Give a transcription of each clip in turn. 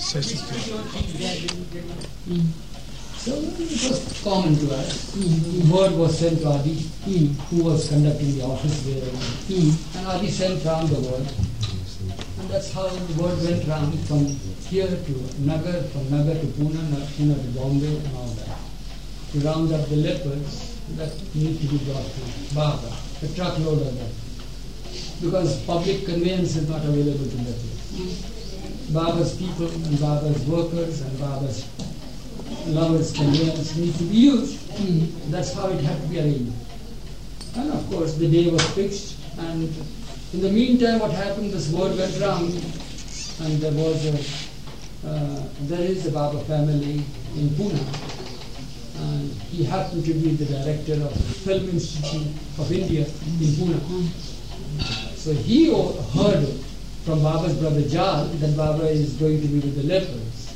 So it was common to us. Word was sent to Adi, who was conducting the office there. And Adi sent round the word. And that's how the word went round from here to Nagar, from Nagar to Pune, Pune to Bombay and all that. To round up the lepers that need to be brought to Baba, a truckload of them. Because public conveyance is not available to lepers. Baba's people and Baba's workers and Baba's lovers' conveyance need to be used. That's how it had to be arranged. And of course the day was fixed, and in the meantime what happened, this word went round, and there is a Baba family in Pune, and he happened to be the director of the Film Institute of India in Pune. So he heard from Baba's brother Jal that Baba is going to be with the lepers.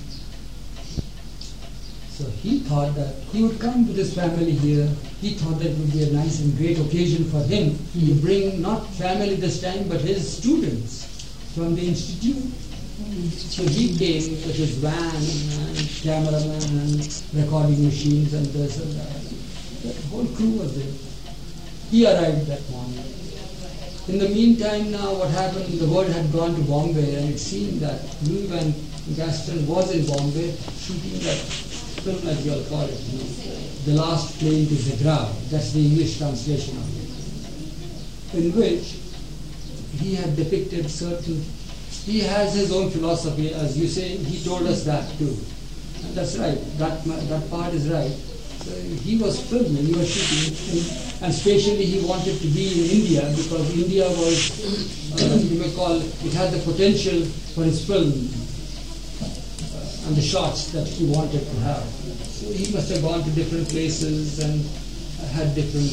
So he thought that he would come to this family here. He thought that it would be a nice and great occasion for him to bring not family this time but his students from the institute. So he came with his van and cameraman and recording machines and this and that. The whole crew was there. He arrived that morning. In the meantime now what happened, the word had gone to Bombay, and it seemed that Louis Van Gaston was in Bombay shooting that film, as you all call it, The Last Plane to Zagreb. That's the English translation of it. In which he had depicted certain, he has his own philosophy, as you say, he told us that too. And that's right, that part is right. So he was filming, he was shooting, and especially he wanted to be in India because India was, you may call it had the potential for his film and the shots that he wanted to have. So he must have gone to different places and had different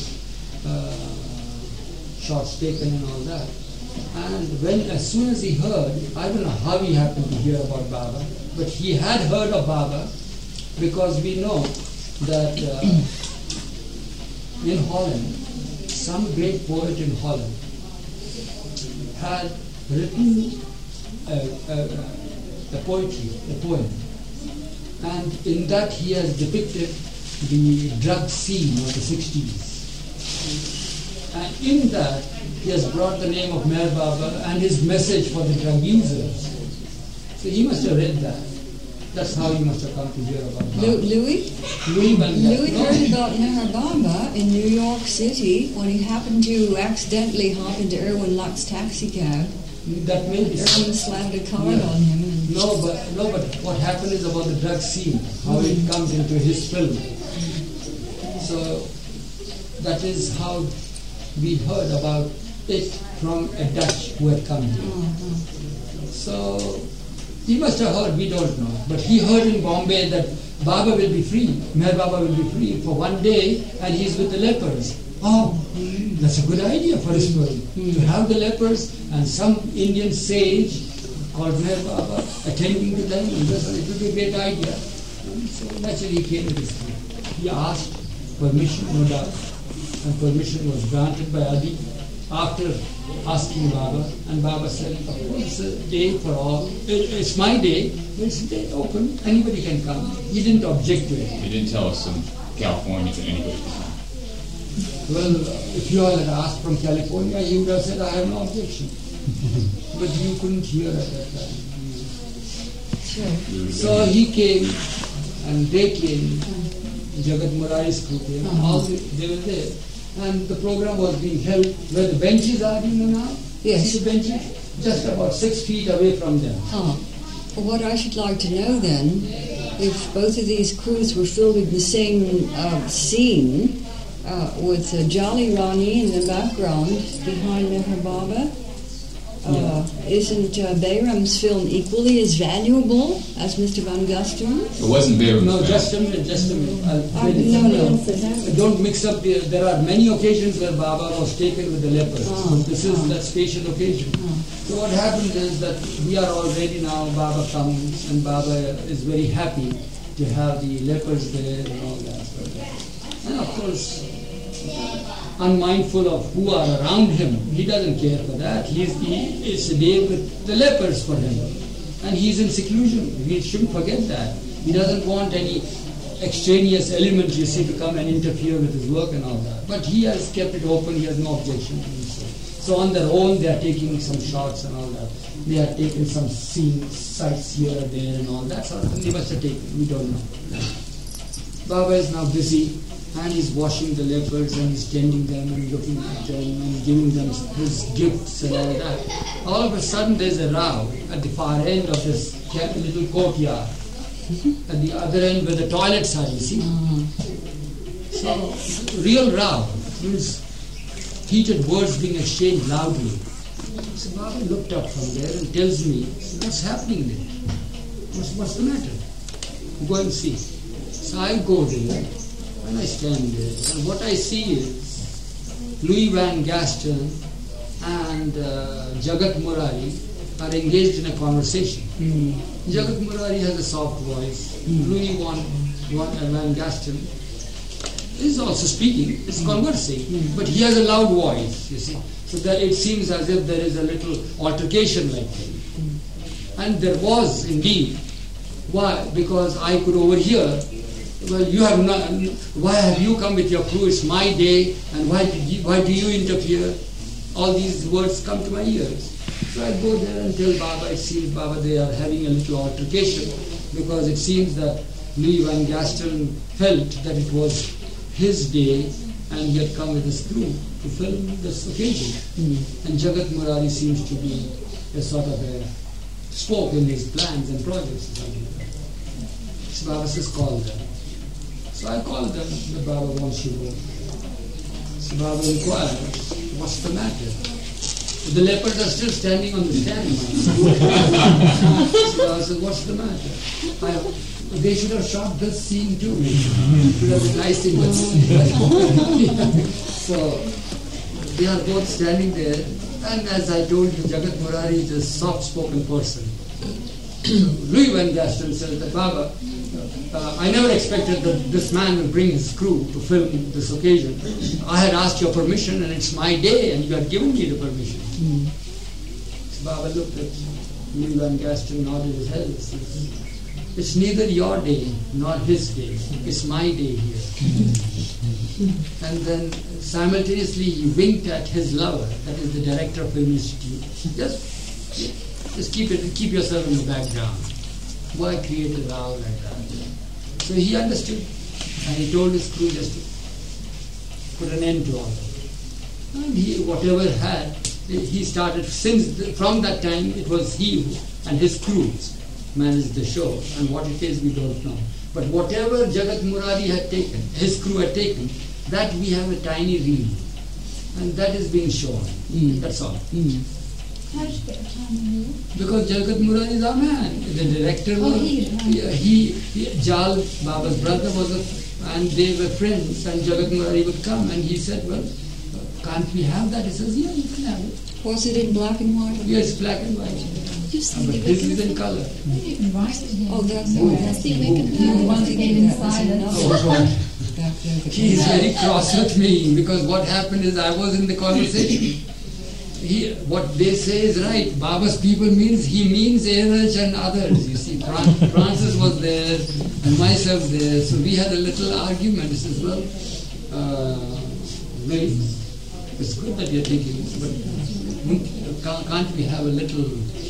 shots taken and all that. And as soon as he heard, I don't know how he happened to hear about Baba, but he had heard of Baba because we know that in Holland, some great poet in Holland had written a poem, and in that he has depicted the drug scene of the 60s. And in that he has brought the name of Meher Baba and his message for the drug users. So he must have read that. That's how he must have come to hear about Baba. Louis heard about Meher Baba in New York City when he happened to accidentally hop into Irwin Luck's taxi cab. That may be Irwin slammed a card on him. And No, but what happened is about the drug scene, how it comes into his film. So that is how we heard about it from a Dutch who had come here. So he must have heard, we don't know, but he heard in Bombay that Baba will be free, Meher Baba will be free for one day and he's with the lepers. Oh, that's a good idea for his film, to have the lepers and some Indian sage called Meher Baba attending to them. It would be a great idea. And so naturally he came to this film. He asked permission, no doubt, and permission was granted by Adi after asking Baba, and Baba said, of course, it's a day for all. It's my day, but it's a day open, anybody can come. He didn't object to it. He didn't tell us in California that anybody could come. Well, if you all had asked from California, he would have said, I have no objection. But you couldn't hear at that time. sure. So he came, and they came, Jagat Murari's crew came, all they were there. And the program was being held where the benches are, you know now? Yes. See the benches? Just about 6 feet away from them. Well, what I should like to know then, if both of these crews were filming the same scene with Jolly Rani in the background behind Meher Baba, isn't Bayram's film equally as valuable as Mr. Van Gaston? It wasn't Bayram's No, film. just a minute. No. Don't mix up there are many occasions where Baba was taken with the lepers. This is that special occasion. So what happened is that we are all ready now, Baba comes, and Baba is very happy to have the lepers there and all that. And of course, unmindful of who are around him, he doesn't care for that. It's a day with the lepers for him. And he's in seclusion. We shouldn't forget that. He doesn't want any extraneous element, you see, to come and interfere with his work and all that. But he has kept it open, he has no objection. So on their own, they are taking some shots and all that. They have taken some scenes, sights here and there and all that sort of thing. They must have taken, we don't know. Baba is now busy and he's washing the leopards and he's tending them and looking at them and giving them his gifts and all that. All of a sudden there's a row at the far end of this little courtyard. At the other end where the toilets are, you see. So, real row means heated words being exchanged loudly. So Baba looked up from there and tells me, what's happening there? What's the matter? Go and see. So I go there and I stand there. And what I see is Louis Van Gaston and Jagat Murari are engaged in a conversation. Jagat Murari has a soft voice. Louis Van Gaston is also speaking, is conversing, but he has a loud voice, you see. So that it seems as if there is a little altercation like that. And there was indeed. Why? Because I could overhear, well, you have not, why have you come with your crew? It's my day, and why do you interfere? All these words come to my ears. So I go there and tell Baba, it seems Baba, they are having a little altercation, because it seems that Louis Van Gaston felt that it was his day and he had come with his crew to film this occasion. And Jagat Murari seems to be a sort of a spoke in his plans and projects or something like that. So Baba says, call them. So I call them, the Baba wants to go. So Baba inquires, what's the matter? The leopards are still standing on the stand. So Baba says, what's the matter? They should have shot this scene too. It would have been nice in So they are both standing there, and as I told you, Jagat Murari is a soft-spoken person. Louis Van Gaston says that Baba, I never expected that this man will bring his crew to film this occasion. I had asked your permission, and it's my day, and you had given me the permission. So Baba looked at Louis Van Gaston, nodded his head. Says, it's neither your day nor his day. It's my day here. And then simultaneously he winked at his lover, that is the director of the Film Institute. Just keep yourself in the background. Why create a row like that? So he understood, and he told his crew just to put an end to all of it. And he, whatever had, he started, from that time it was he and his crews managed the show, and what it is we don't know. But whatever Jagat Murari had taken, his crew had taken, that we have a tiny reel, and that is being shown. That's all. How did you get a tiny reel? Because Jagat Murari is our man. The director was Jal, Baba's brother, and they were friends, and Jagat Murari would come, and he said, well, can't we have that? He says, yeah, you can have it. Was it in black and white? Yes, black and white. But this is in color. You can write it here. Oh, that's all. See, we can do it once again inside it. He is very cross with me, because what happened is I was in the conversation. What they say is right. Baba's people means, he means Ehrlich and others. You see, Francis was there and myself there. So we had a little argument. He says, well, it's good that you're taking this, but can't we have a little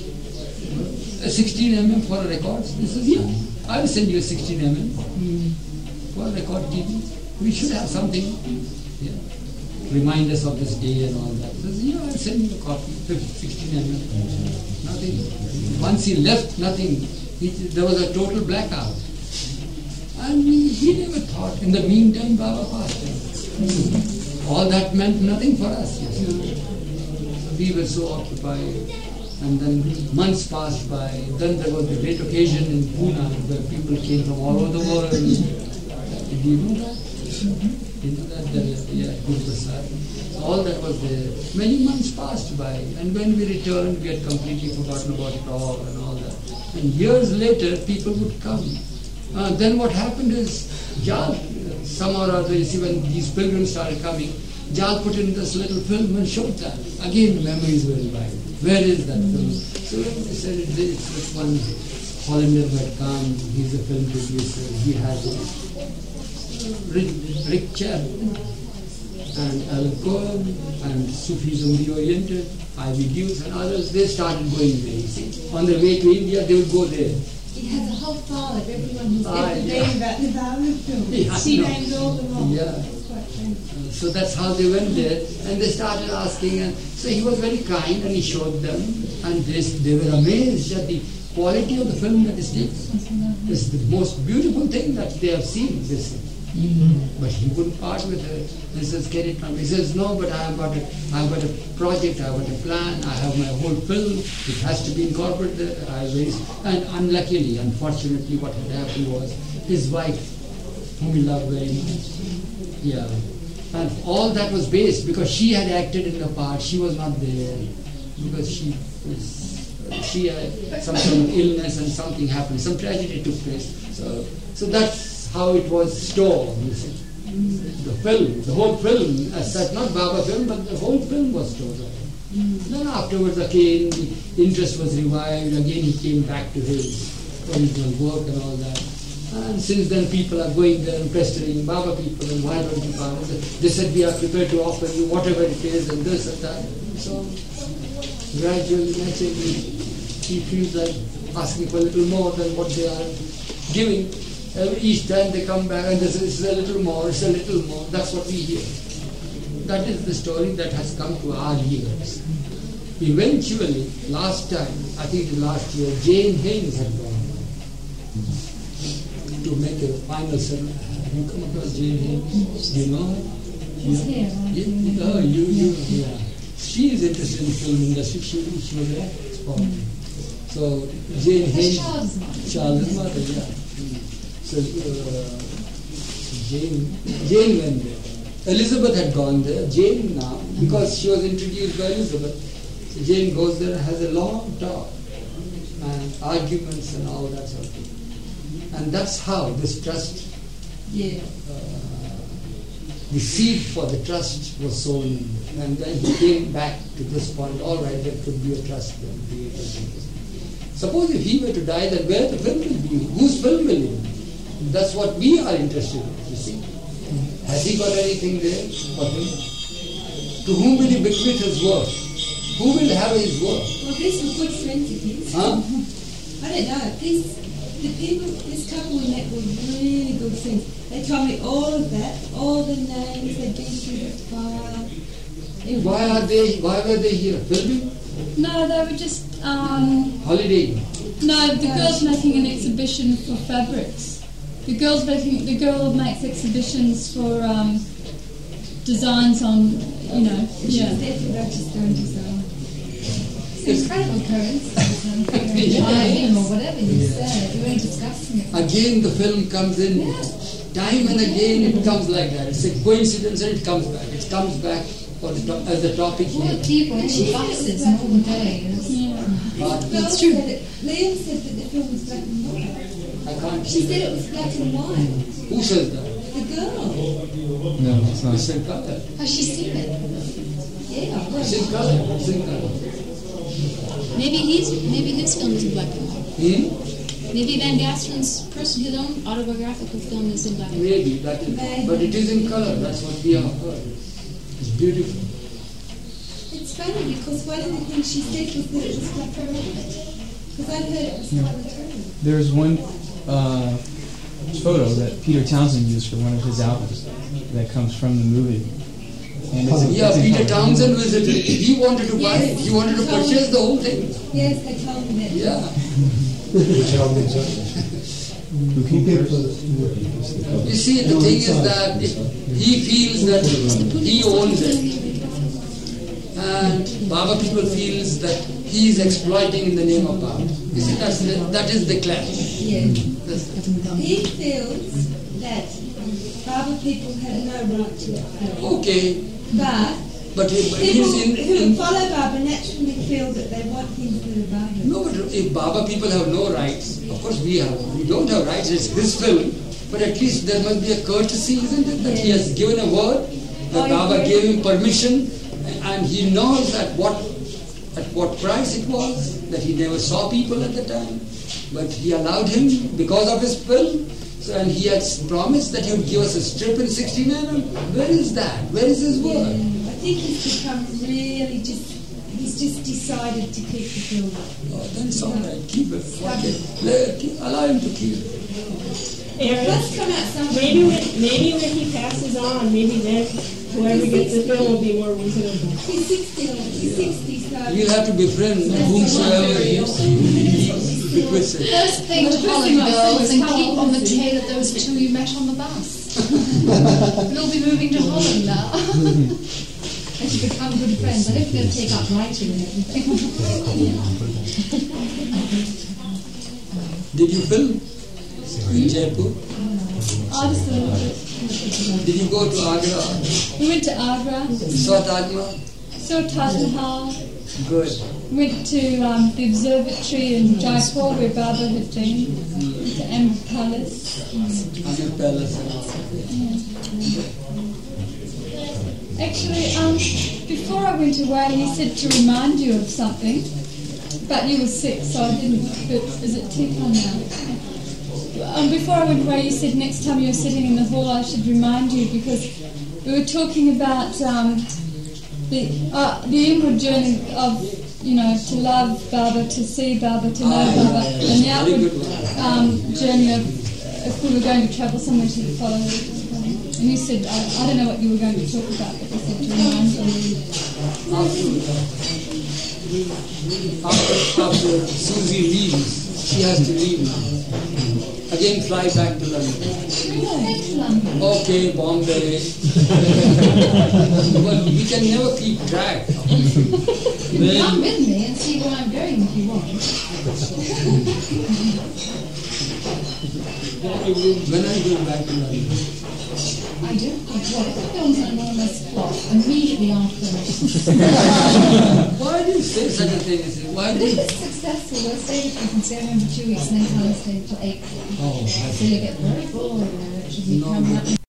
16 mm for a record? He says, yeah, I will send you a 16 mm for a record TV. We should have something. Yeah. Remind us of this day and all that. He says, yeah, I'll send you a copy, 16 mm. Nothing. Once he left, nothing. There was a total blackout. And he never thought. In the meantime, Baba passed him. All that meant nothing for us. Yes. We were so occupied. And then months passed by. Then there was the great occasion in Pune where people came from all over the world. Did you know that? You know that? Yeah, Guru Prasad. All that was there. Many months passed by. And when we returned, we had completely forgotten about it all and all that. And years later, people would come. Then what happened is, somehow or other, you see, when these pilgrims started coming, Jal put in this little film and showed that. Again, memories were revived. Where is that film? So they said it's this one Hollander who had come. He's a film producer. He has Rick Chapman and Al Cohen and Sufism Reoriented, Ivy Dukes and others. They started going there. You see, on their way to India, they would go there. He has a whole file of everyone who's ever yeah. been about the Barber film. Yeah, she no. named all the off. Yeah. So that's how they went there, and they started asking, and so he was very kind, and he showed them, and they were amazed at the quality of the film that is taken. This is the most beautiful thing that they have seen. This, but he wouldn't part with it. He says, "Get it from me." He says, "No, but I've got a project, I've got a plan, I have my whole film. It has to be incorporated." And unfortunately, what had happened was his wife, whom he loved very much. Yeah. And all that was based because she had acted in the part. She was not there because she had some sort of illness and something happened. Some tragedy took place. So that's how it was stored. You see, the whole film, as such, not Baba film, but the whole film was stored. Then afterwards, again, the interest was revived. Again, he came back to his original work and all that. And since then, people are going there and pestering Baba people, and why don't you come? They said, we are prepared to offer you whatever it is, and this and that. So, gradually, naturally, he feels like asking for a little more than what they are giving. Each time they come back, and this is a little more, it's a little more. That's what we hear. That is the story that has come to our ears. Eventually, last time, I think last year, Jane Haynes had gone to make a final ceremony. Have you come across Jane Haynes? Do you know her? She's here. Yeah. She is interested in the film industry. She was an expert. So Jane Haynes, Charles' mother, yeah. So Jane went there. Elizabeth had gone there. Jane now, because she was introduced by Elizabeth. So Jane goes there and has a long talk and arguments and all that sort of thing. And that's how this trust, the seed for the trust was sown. And then he came back to this point, all right, there could be a trust then created. Suppose if he were to die, then where the film will be? Whose film will it be? That's what we are interested in, you see. Has he got anything there for him? To whom will he bequeath his work? Who will have his work? Well, this was good friends of his. Huh? I don't know. This couple we met were really good friends. They told me all of that, all the names they'd been through the file. Why were they here? Filming? No, they were just Holiday? no. The girls making an exhibition for fabrics. The girl makes exhibitions for designs on, She's there to register and design. It's incredible coincidence. Or whatever you said. We were discussing it. Again the film comes in. Yeah. Time and again it comes like that. It's a coincidence and it comes back. It comes back as a topic All here. the people in boxes all the days. Yeah. It's true. Liam said that the film was black and white. I can't She see said that. it was black and white. Who says that? The girl. No, it's not. It's in color. Has she seen it? Yeah. It's in color. It's in color. Maybe his film is in black and white. Maybe Van Gasteren's his own autobiographical film is in black and white. Maybe that is, but it is in color. That's what we have heard. It's beautiful. It's funny because one of the things she said was that it was black and white. Because I heard it was slightly true. There's one photo that Peter Townsend used for one of his albums that comes from the movie. And it's Peter Townsend visited. He wanted to buy it. He wanted to purchase the whole thing. Yes, they told me that. Yeah. You see, the thing is that he feels that he owns it. And Baba people feels that he is exploiting in the name of Baba. You see, that is the clash. Yes. He feels that Baba people have no right to it. Okay. But he's people who follow Baba naturally feel that they want things that are Baba. No, but if Baba people have no rights, of course we don't have rights, it's his film, but at least there must be a courtesy, isn't it, that he has given a word, The Baba gave him permission, and he knows at what price it was, that he never saw people at the time, but he allowed him because of his will. So, and he had promised that he would give us a strip in 69. Where is that? Where is his word? I think he's become really he's just decided to keep the film. Oh, then it's all right. Keep it. Allow him to keep it. Let's come out some. Maybe when he passes on, maybe then whoever gets the film will be more reasonable. He's 60, so... You have to befriend whomsoever he requests it. First thing to Holland, girls, and keep on the tail of those two you met on the bus. We'll be moving to Holland now. They should become good friends. I don't think they'll take up writing and everything. Did you film in Jaipur? Absolutely. Did you go to Agra? We went to Agra. Saw Taj Mahal? Saw Taj Mahal. Good. Went to the observatory in Jaipur where Baba had been. Went to Amber Palace. Amber Palace. Actually, before I went away, he said to remind you of something, but you were sick, so I didn't. But is it tea time now? Before I went away, you said next time you're sitting in the hall, I should remind you, because we were talking about the inward journey of, to love Baba, to see Baba, to know Baba, and the outward journey of if we were going to travel somewhere to follow. And you said, I don't know what you were going to talk about, but you said to remind you. After Susie leaves, she has to leave now. Again fly back to London. Okay, Bombay. Well, we can never keep track. Come with me and see where I'm going if you want. When are you going back to London? I don't think what if the film's an enormous flop immediately after. Why do you say such a thing? Why do If you... it's successful, we'll stay with you and stay home for 2 weeks and then I'll stay till April. Oh, So you get very bored and it should be No, coming up.